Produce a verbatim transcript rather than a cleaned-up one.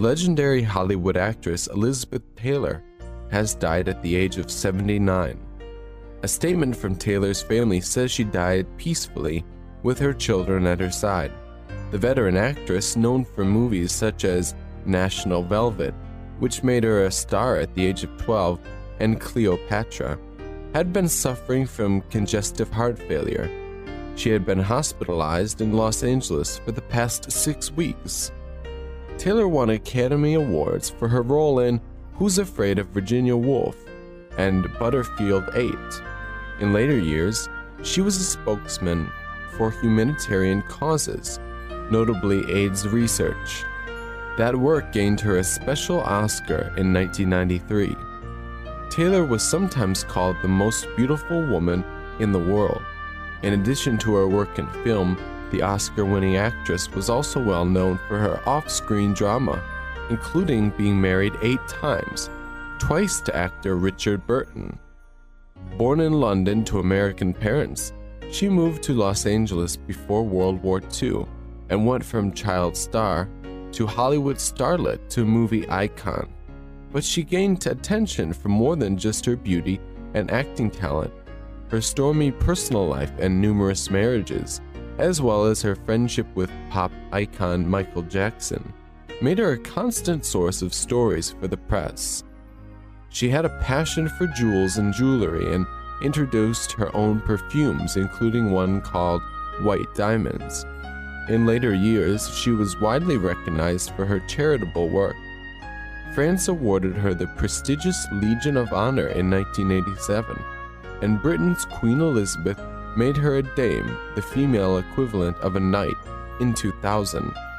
Legendary Hollywood actress Elizabeth Taylor has died at the age of seventy-nine. A statement from Taylor's family says she died peacefully with her children at her side. The veteran actress, known for movies such as National Velvet, which made her a star at the age of twelve, and Cleopatra, had been suffering from congestive heart failure. She had been hospitalized in Los Angeles for the past six weeks. Taylor won Academy Awards for her role in Who's Afraid of Virginia Woolf and Butterfield eight. In later years, she was a spokesman for humanitarian causes, notably AIDS research. That work gained her a special Oscar in nineteen ninety-three. Taylor was sometimes called the most beautiful woman in the world. In addition to her work in film, the Oscar-winning actress was also well known for her off-screen drama, including being married eight times, twice to actor Richard Burton. Born in London to American parents, she moved to Los Angeles before World War Two and went from child star to Hollywood starlet to movie icon. But she gained attention for more than just her beauty and acting talent. Her stormy personal life and numerous marriages, as well as her friendship with pop icon Michael Jackson, made her a constant source of stories for the press. She had a passion for jewels and jewelry and introduced her own perfumes, including one called White Diamonds. In later years, she was widely recognized for her charitable work. France awarded her the prestigious Legion of Honor in nineteen eighty-seven, and Britain's Queen Elizabeth made her a dame, the female equivalent of a knight, in two thousand.